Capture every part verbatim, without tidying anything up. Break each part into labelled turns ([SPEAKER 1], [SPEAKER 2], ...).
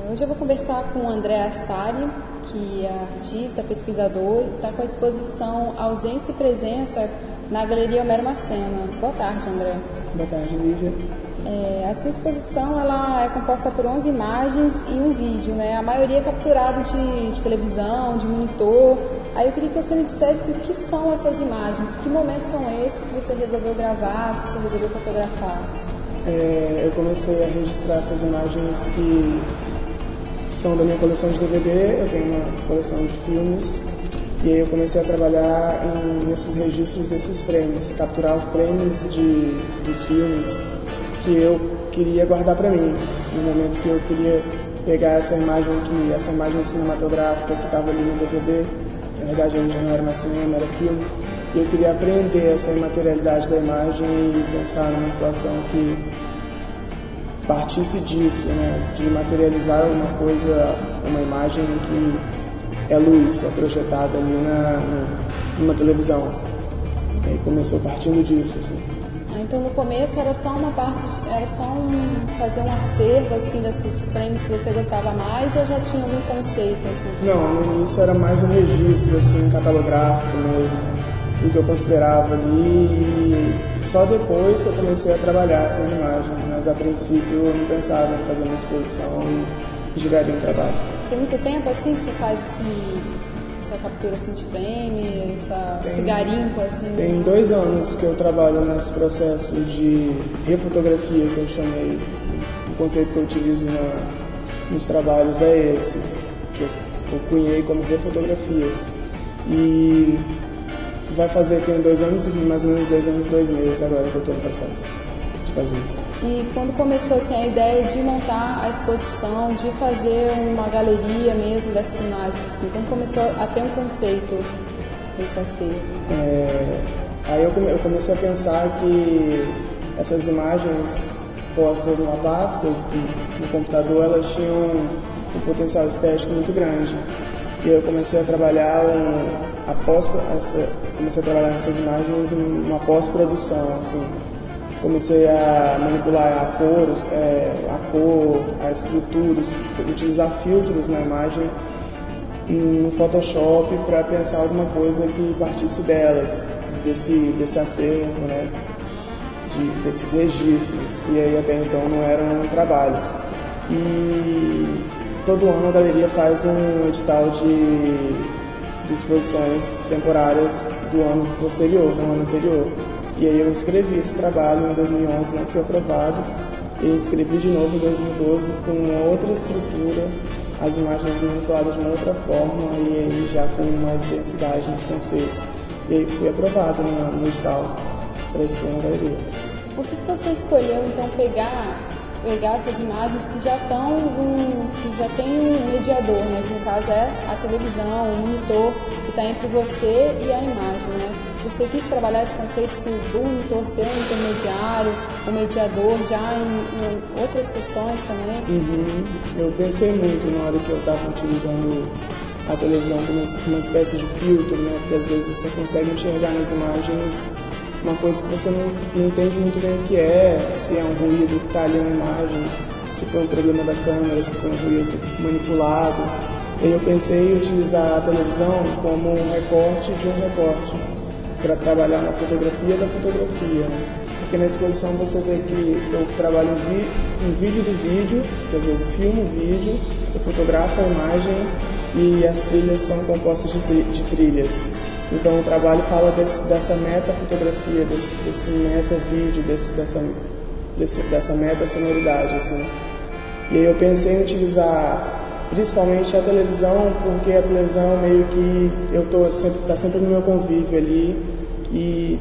[SPEAKER 1] Hoje eu vou conversar com o André Assari, que é artista, pesquisador, e está com a exposição Ausência e Presença na Galeria Homero Macena. Boa tarde, André.
[SPEAKER 2] Boa tarde, Lívia.
[SPEAKER 1] É, a sua exposição ela é composta por onze imagens e um vídeo, né? A maioria é capturado de, de televisão, de monitor. Aí eu queria que você me dissesse o que são essas imagens, que momentos são esses que você resolveu gravar, que você resolveu fotografar.
[SPEAKER 2] É, eu comecei a registrar essas imagens que são da minha coleção de D V D, eu tenho uma coleção de filmes, e aí eu comecei a trabalhar em, nesses registros desses frames, capturar frames de, dos filmes que eu queria guardar para mim, no momento que eu queria pegar essa imagem, que, essa imagem cinematográfica que estava ali no D V D, na verdade ele já não era mais cinema, era filme, e eu queria aprender essa imaterialidade da imagem e pensar numa situação que partisse disso, né, de materializar uma coisa, uma imagem que é luz, é projetada ali na, no, numa televisão. E aí começou partindo disso, assim.
[SPEAKER 1] Então no começo era só uma parte, era só um, fazer um acervo assim desses frames que você gostava mais, ou já tinha algum conceito assim?
[SPEAKER 2] Não, no início era mais um registro assim, catalográfico mesmo, do que eu considerava ali, e só depois que eu comecei a trabalhar essas imagens, mas a princípio eu não pensava em fazer uma exposição e giraria um trabalho.
[SPEAKER 1] Tem muito tempo assim que você faz esse, essa captura assim de frame, essa,
[SPEAKER 2] tem,
[SPEAKER 1] esse garimpo assim?
[SPEAKER 2] Tem dois anos que eu trabalho nesse processo de refotografia, que eu chamei, o conceito que eu utilizo na, nos trabalhos é esse, que eu, eu cunhei como refotografias. E vai fazer, tem dois anos e mais ou menos dois anos e dois meses agora que eu estou no processo de fazer isso.
[SPEAKER 1] E quando começou assim, a ideia de montar a exposição, de fazer uma galeria mesmo dessas imagens, assim, quando começou a ter um conceito desse acervo?
[SPEAKER 2] É, aí eu, come, eu comecei a pensar que essas imagens postas numa pasta e no computador, elas tinham um, um potencial estético muito grande. E eu comecei a trabalhar um, a pós, essa, comecei a trabalhar nessas imagens uma pós-produção, assim. Comecei a manipular a cor, é, a cor, a estrutura, utilizar filtros na imagem no Photoshop para pensar alguma coisa que partisse delas, desse, desse acervo, né, de, desses registros, que aí até então não era um trabalho. E todo ano a galeria faz um edital de, de exposições temporárias do ano posterior, do ano anterior. E aí eu inscrevi esse trabalho em dois mil e onze, não fui aprovado, e inscrevi de novo em dois mil e doze com outra estrutura, as imagens manipuladas de uma outra forma e aí já com mais densidade nos conceitos. E aí fui aprovado no, no edital para expor na galeria.
[SPEAKER 1] Por que você escolheu então pegar pegar essas imagens que já estão um, que já tem um mediador, né? Que no caso é a televisão, o monitor que está entre você e a imagem, né? Você quis trabalhar esse conceito assim, do monitor ser um intermediário, o mediador já em, em outras questões também?
[SPEAKER 2] Uhum. Eu pensei muito na hora que eu estava utilizando a televisão como uma espécie de filtro, né? Porque às vezes você consegue enxergar nas imagens uma coisa que você não, não entende muito bem o que é, se é um ruído que está ali na imagem, se foi um problema da câmera, se foi um ruído manipulado. E eu pensei em utilizar a televisão como um recorte de um recorte, para trabalhar na fotografia da fotografia, né? Porque na exposição você vê que eu trabalho um vídeo do vídeo, quer dizer, eu filmo o vídeo, eu fotografo a imagem e as trilhas são compostas de, de trilhas. Então o trabalho fala desse, dessa meta-fotografia, desse, desse meta-vídeo, desse, dessa, desse, dessa meta-sonoridade, assim. E aí eu pensei em utilizar principalmente a televisão, porque a televisão meio que eu tô sempre, tá sempre no meu convívio ali e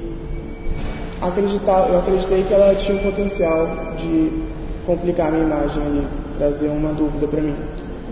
[SPEAKER 2] acreditar, eu acreditei que ela tinha um potencial de complicar a minha imagem ali, trazer uma dúvida para mim.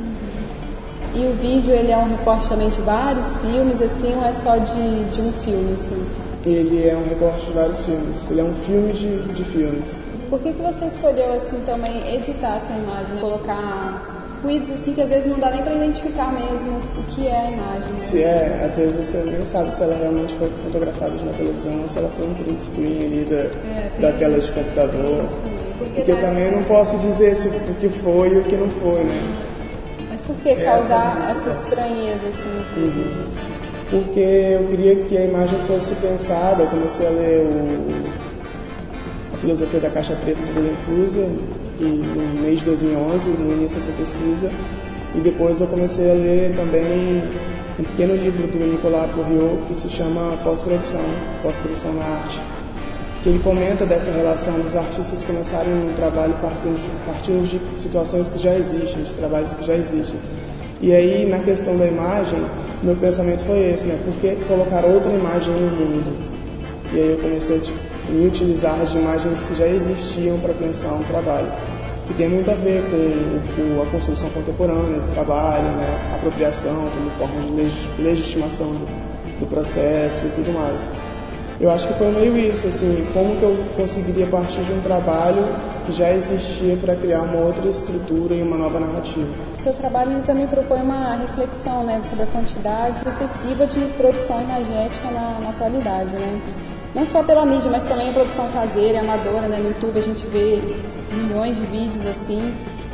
[SPEAKER 1] E o vídeo, ele é um recorte também de vários filmes, assim, ou é só de, de um filme, assim?
[SPEAKER 2] Ele é um recorte de vários filmes, ele é um filme de, de filmes.
[SPEAKER 1] Por que que você escolheu, assim, também editar essa imagem, né? Colocar ruídos, assim, que às vezes não dá nem para identificar mesmo o que é a imagem, né?
[SPEAKER 2] Se é, às vezes você nem sabe se ela realmente foi fotografada na televisão ou se ela foi um print screen ali da, é, da tela de computador. Porque, porque eu também não posso dizer se, o que foi e o que não foi, né?
[SPEAKER 1] Mas por que causar essa, essa estranheza, assim?
[SPEAKER 2] Uhum. Porque eu queria que a imagem fosse pensada. Eu comecei a ler o, a Filosofia da Caixa Preta do William Flusser no mês de dois mil e onze, no início dessa pesquisa, e depois eu comecei a ler também um pequeno livro do Nicolas Bourriaud que se chama Pós-Produção, Pós-Produção na Arte, que ele comenta dessa relação dos artistas começarem um trabalho partindo de, partindo de situações que já existem, de trabalhos que já existem. E aí, na questão da imagem, meu pensamento foi esse, né? Por que colocar outra imagem no mundo? E aí eu comecei a me utilizar de imagens que já existiam para pensar um trabalho, que tem muito a ver com, com a construção contemporânea do trabalho, né? A apropriação como forma de legitimação do, do processo e tudo mais. Eu acho que foi meio isso, assim, como que eu conseguiria partir de um trabalho que já existia para criar uma outra estrutura e uma nova narrativa.
[SPEAKER 1] O seu trabalho ele também propõe uma reflexão, né, sobre a quantidade excessiva de produção imagética na, na atualidade, né? Não só pela mídia, mas também a produção caseira, amadora, né? No YouTube a gente vê milhões de vídeos assim.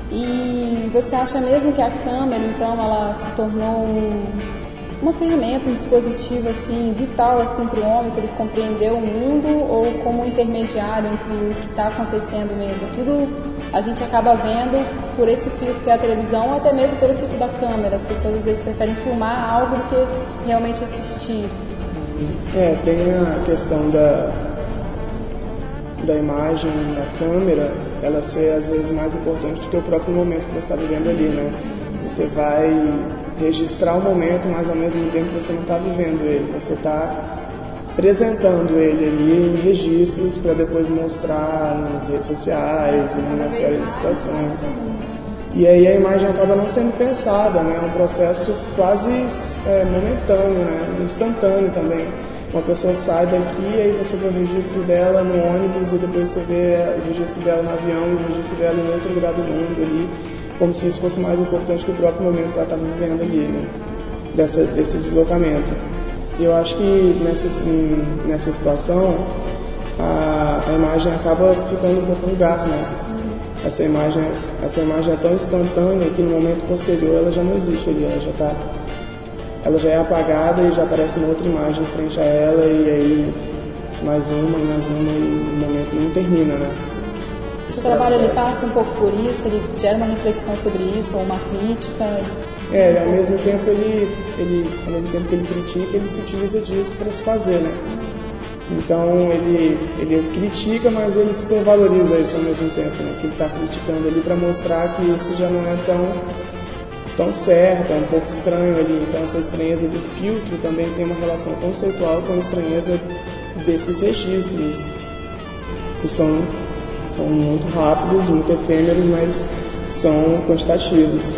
[SPEAKER 1] E você acha mesmo que a câmera, então, ela se tornou um, uma ferramenta, um dispositivo assim, vital assim, para o homem, para ele compreender o mundo, ou como um intermediário entre o que está acontecendo mesmo? Tudo a gente acaba vendo por esse filtro que é a televisão, ou até mesmo pelo filtro da câmera. As pessoas às vezes preferem filmar algo do que realmente assistir.
[SPEAKER 2] É, tem a questão da, da imagem na câmera, ela ser às vezes mais importante do que o próprio momento que você está vivendo ali, né? Você vai registrar o momento, mas ao mesmo tempo você não está vivendo ele, você está apresentando ele ali em registros para depois mostrar nas redes sociais e numa série de situações. E aí a imagem acaba não sendo pensada, né? É um processo quase é, momentâneo, né? Instantâneo também. Uma pessoa sai daqui e aí você vê o registro dela no ônibus e depois você vê o registro dela no avião e o registro dela em outro lugar do mundo ali, como se isso fosse mais importante que o próprio momento que ela está vivendo ali, né? Dessa, desse deslocamento. E eu acho que nessa, nessa situação a, a imagem acaba ficando um pouco no lugar, né? Essa imagem, essa imagem é tão instantânea que no momento posterior ela já não existe ali, ela já tá, ela já é apagada e já aparece uma outra imagem em frente a ela, e aí mais uma e mais uma, e o momento não termina, né?
[SPEAKER 1] O seu trabalho ele passa um pouco por isso, ele gera uma reflexão sobre isso, ou uma crítica?
[SPEAKER 2] É, ao mesmo tempo ele, ele, ao mesmo tempo que ele critica, ele se utiliza disso para se fazer, né? Então ele, ele critica, mas ele supervaloriza isso ao mesmo tempo, né? Que ele está criticando ali para mostrar que isso já não é tão, tão certo, é um pouco estranho ali. Então essa estranheza do filtro também tem uma relação conceitual com a estranheza desses registros, que são, são muito rápidos, muito efêmeros, mas são quantitativos.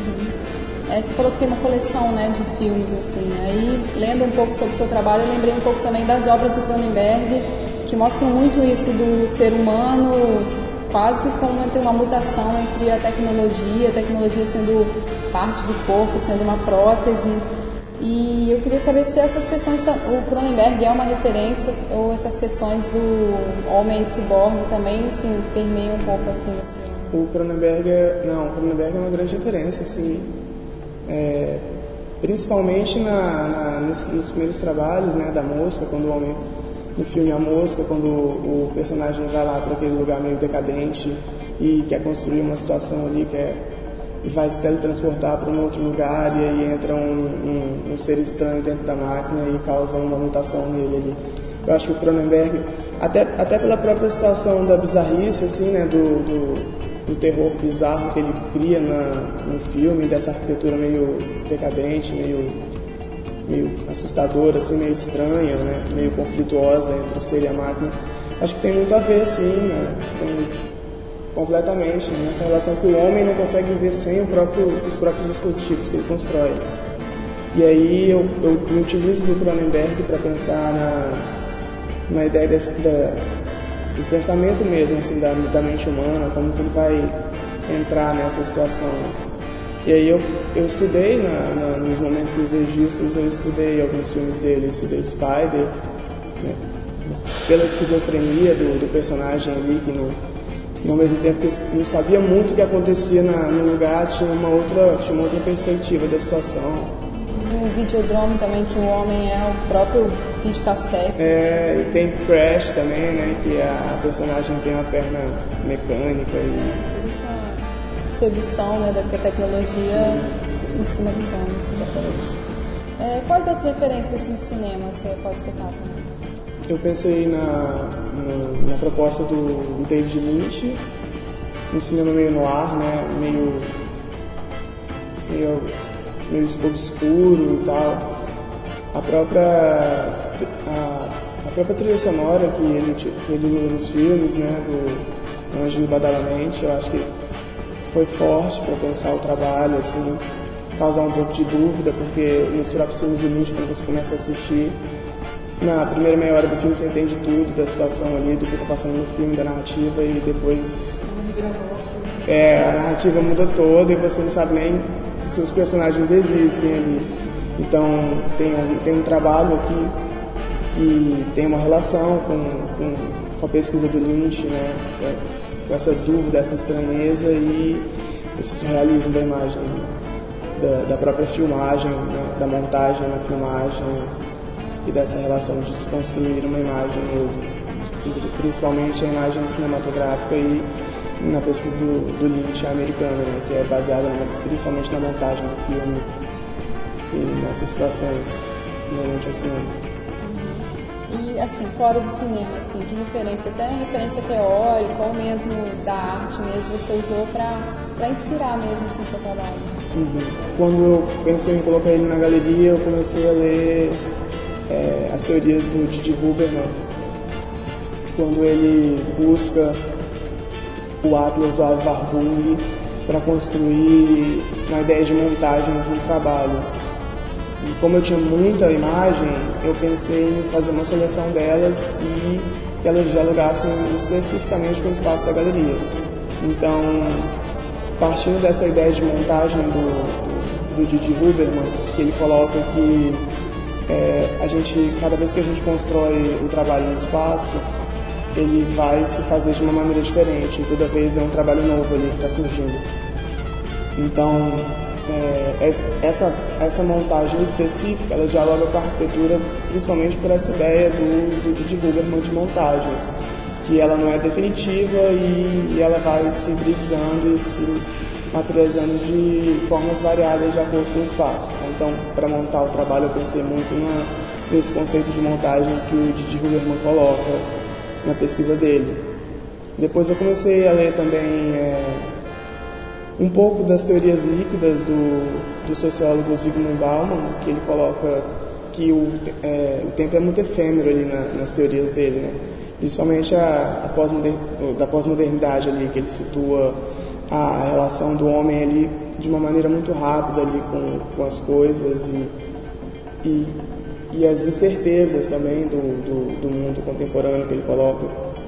[SPEAKER 1] É, você falou que tem uma coleção, né, de filmes, assim. Aí, lendo um pouco sobre o seu trabalho, eu lembrei um pouco também das obras do Cronenberg, que mostram muito isso do ser humano, quase como entre uma mutação entre a tecnologia, a tecnologia sendo parte do corpo, sendo uma prótese. E eu queria saber se essas questões, o Cronenberg é uma referência, ou essas questões do homem ciborgue também, assim, permeiam um pouco, assim, no seu...
[SPEAKER 2] O Cronenberg, é, não, o Cronenberg é uma grande referência, assim. É, principalmente na, na, nesse, nos primeiros trabalhos, né, da Mosca, quando o homem, no filme A Mosca, quando o, o personagem vai lá para aquele lugar meio decadente e quer construir uma situação ali, quer, e vai se teletransportar para um outro lugar, e aí entra um, um, um ser estranho dentro da máquina e causa uma mutação nele ali. Eu acho que o Cronenberg, até, até pela própria situação da bizarrice, assim, né, do, do do terror bizarro que ele cria na, no filme, dessa arquitetura meio decadente, meio, meio assustadora, assim, meio estranha, né? Meio conflituosa entre o ser e a máquina. Acho que tem muito a ver, sim, né? Tem completamente nessa relação que o homem não consegue viver sem o próprio, os próprios dispositivos que ele constrói. E aí eu, eu me utilizo do Cronenberg para pensar na, na ideia desse, da do pensamento mesmo, assim, da, da mente humana, como que ele vai entrar nessa situação. E aí eu, eu estudei, na, na, nos momentos dos registros, eu estudei alguns filmes dele, eu estudei Spider, né, pela esquizofrenia do, do personagem ali, que, não, E ao mesmo tempo que não sabia muito o que acontecia na, no lugar, tinha uma, outra, tinha uma outra perspectiva da situação.
[SPEAKER 1] E um videodrome também, que o homem é o próprio videocassete.
[SPEAKER 2] É, e tem Crash também, né, que a personagem tem uma perna mecânica e...
[SPEAKER 1] Essa sedução, né, da tecnologia sim, sim. Em cima dos homens.
[SPEAKER 2] Exatamente.
[SPEAKER 1] É, quais outras referências assim, de cinema você pode citar também?
[SPEAKER 2] Eu pensei na, na, na proposta do, do David Lynch, um cinema meio noir, né, meio, meio, meio obscuro e tal. A própria, a, a própria trilha sonora que ele, que ele usa nos filmes, né, do Anjo Badalamente, eu acho que foi forte para pensar o trabalho, assim, causar um pouco de dúvida, porque nos próprios filmes de Lynch, quando você começa a assistir, na primeira meia hora do filme você entende tudo da situação ali, do que está passando no filme, da narrativa, e depois é, a narrativa muda toda e você não sabe nem se os personagens existem ali. Então tem um, tem um trabalho aqui que tem uma relação com, com, com a pesquisa do Lynch, né, com essa dúvida, essa estranheza e esse surrealismo da imagem, da, da própria filmagem, né, da montagem na filmagem, e dessa relação de se construir uma imagem mesmo, principalmente a imagem cinematográfica e na pesquisa do, do Lynch americana, né, que é baseada na, principalmente na montagem do filme e nessas situações inerentes ao cinema.
[SPEAKER 1] E assim, fora do cinema, assim, que referência, até referência teórica ou mesmo da arte mesmo, você usou para inspirar mesmo assim, seu trabalho?
[SPEAKER 2] Uhum. Quando eu pensei em colocar ele na galeria, eu comecei a ler É, as teorias do Didi Huberman, quando ele busca o Atlas do Ave Warburg para construir uma ideia de montagem de um trabalho. E como eu tinha muita imagem, eu pensei em fazer uma seleção delas e que elas dialogassem especificamente com o espaço da galeria. Então, partindo dessa ideia de montagem do, do Didi Huberman, que ele coloca que É, a gente, cada vez que a gente constrói um trabalho no espaço, ele vai se fazer de uma maneira diferente, e toda vez é um trabalho novo ali que está surgindo. Então, é, essa, essa montagem específica, ela dialoga com a arquitetura, principalmente por essa ideia do, do Didi Huberman de montagem, que ela não é definitiva e, e ela vai se hibridizando e se materializando de formas variadas de acordo com o espaço. Então, para montar o trabalho, eu pensei muito na, nesse conceito de montagem que o Didi Huberman coloca na pesquisa dele. Depois eu comecei a ler também é, um pouco das teorias líquidas do, do sociólogo Zygmunt Bauman, que ele coloca que o, é, o tempo é muito efêmero ali na, nas teorias dele, né? Principalmente a, a pós-moder, da pós-modernidade ali, que ele situa a relação do homem ali de uma maneira muito rápida ali com, com as coisas e, e, e as incertezas também do, do, do mundo contemporâneo que ele coloca.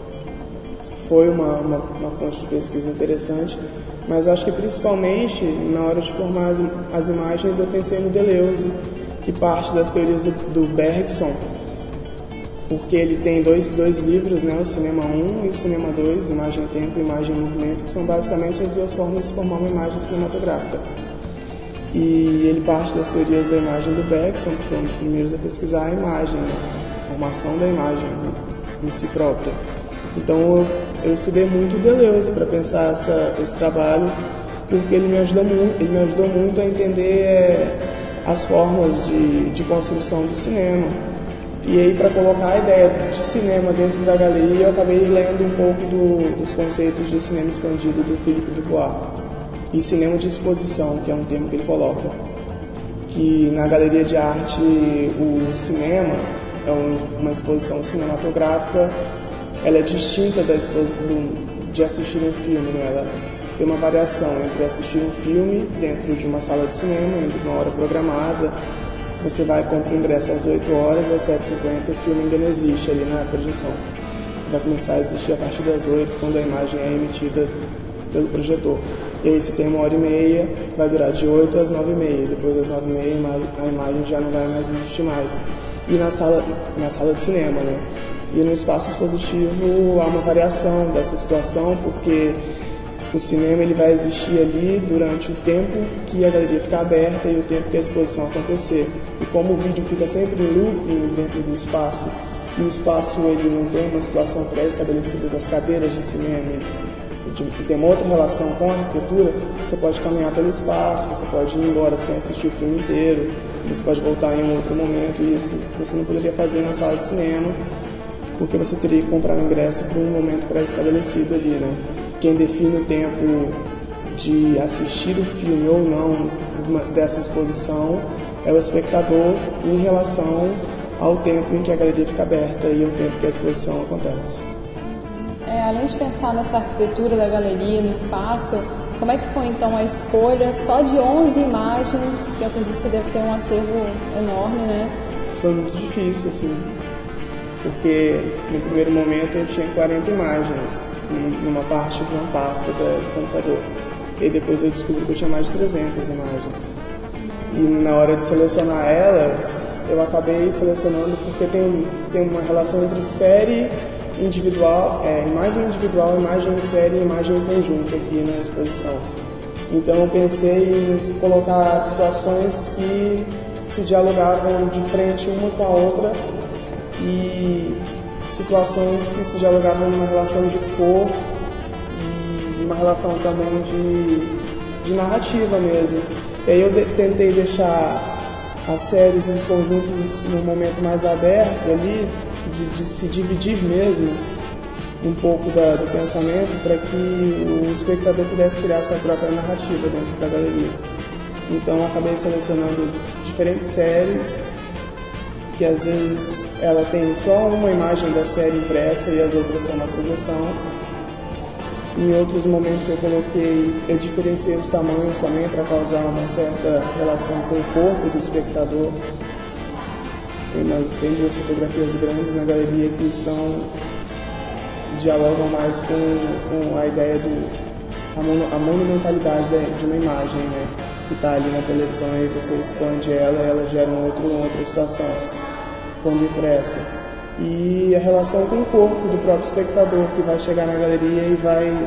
[SPEAKER 2] Foi uma, uma, uma fonte de pesquisa interessante, mas acho que principalmente na hora de formar as, as imagens eu pensei no Deleuze, que parte das teorias do, do Bergson, porque ele tem dois, dois livros, né, o Cinema um e o Cinema dois, Imagem em Tempo e Imagem em Movimento, que são basicamente as duas formas de se formar uma imagem cinematográfica. E ele parte das teorias da imagem do Bergson, que foi um dos primeiros a pesquisar a imagem, né, a formação da imagem em si própria. Então eu, eu estudei muito o Deleuze para pensar essa, esse trabalho, porque ele me ajudou muito, ele me ajudou muito a entender é, as formas de, de construção do cinema. E aí, para colocar a ideia de cinema dentro da galeria, eu acabei lendo um pouco do, dos conceitos de cinema expandido do Philippe Dubois. E cinema de exposição, que é um termo que ele coloca. Que na galeria de arte, o cinema é um, uma exposição cinematográfica, ela é distinta da do, de assistir um filme, né? Ela tem uma variação entre assistir um filme dentro de uma sala de cinema, entre uma hora programada. Se você vai e compra o ingresso às oito horas, às sete e cinquenta o filme ainda não existe ali na projeção. Vai começar a existir a partir das oito, quando a imagem é emitida pelo projetor. E aí, se tem uma hora e meia, vai durar de oito às nove e meia. Depois das nove e meia, a imagem já não vai mais existir mais. E na sala, na sala de cinema, né? E no espaço expositivo há uma variação dessa situação, porque o cinema ele vai existir ali durante o tempo que a galeria ficar aberta e o tempo que a exposição acontecer. E como o vídeo fica sempre em loop dentro do espaço, e o espaço ele não tem uma situação pré-estabelecida das cadeiras de cinema, e tem uma outra relação com a arquitetura, você pode caminhar pelo espaço, você pode ir embora sem assistir o filme inteiro, você pode voltar em um outro momento, e isso você não poderia fazer na sala de cinema, porque você teria que comprar um ingresso para um momento pré-estabelecido ali, né? Quem define o tempo de assistir o filme ou não dessa exposição é o espectador em relação ao tempo em que a galeria fica aberta e ao tempo que a exposição acontece.
[SPEAKER 1] É, além de pensar nessa arquitetura da galeria, no espaço, como é que foi então a escolha só de onze imagens, que eu acredito que você deve ter um acervo enorme, né?
[SPEAKER 2] Foi muito difícil, assim, porque no primeiro momento eu tinha quarenta imagens numa parte de uma pasta do computador. E depois eu descobri que eu tinha mais de trezentas imagens. E na hora de selecionar elas, eu acabei selecionando porque tem, tem uma relação entre série individual, é, imagem individual, imagem em série e imagem em conjunto aqui na exposição. Então eu pensei em colocar situações que se dialogavam de frente uma com a outra e situações que se dialogavam numa relação de cor e uma relação também de, de narrativa mesmo. E aí eu de, tentei deixar as séries e os conjuntos num momento mais aberto ali, de, de se dividir mesmo um pouco da, do pensamento para que o espectador pudesse criar sua própria narrativa dentro da galeria. Então eu acabei selecionando diferentes séries, que às vezes ela tem só uma imagem da série impressa e as outras estão na projeção. Em outros momentos eu coloquei, eu diferenciei os tamanhos também para causar uma certa relação com o corpo do espectador. Tem, umas, tem duas fotografias grandes na galeria que são, dialogam mais com, com a ideia do a, mono, a monumentalidade de uma imagem, né? Que está ali na televisão e você expande ela e ela gera um outro, uma outra situação quando impressa. E a relação com o corpo do próprio espectador que vai chegar na galeria e vai,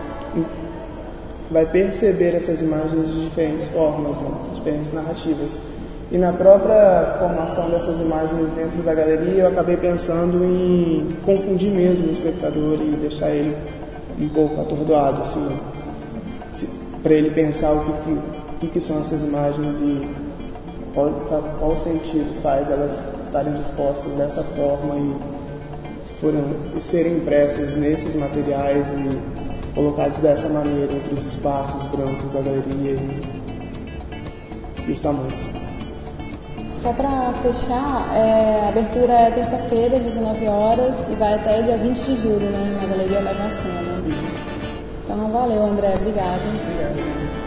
[SPEAKER 2] vai perceber essas imagens de diferentes formas, né? Diferentes narrativas. E na própria formação dessas imagens dentro da galeria eu acabei pensando em confundir mesmo o espectador e deixar ele um pouco atordoado, assim, para ele pensar o que, que, o que são essas imagens e qual, qual sentido faz elas estarem dispostas dessa forma e, foram, e serem impressas nesses materiais e colocados dessa maneira entre os espaços brancos da galeria e, e os tamanhos.
[SPEAKER 1] Só para fechar, é, a abertura é terça-feira, às dezenove horas, e vai até dia vinte de julho, né, na Galeria Magna Sena.
[SPEAKER 2] Isso.
[SPEAKER 1] Então, valeu, André. Obrigado.
[SPEAKER 2] Obrigado.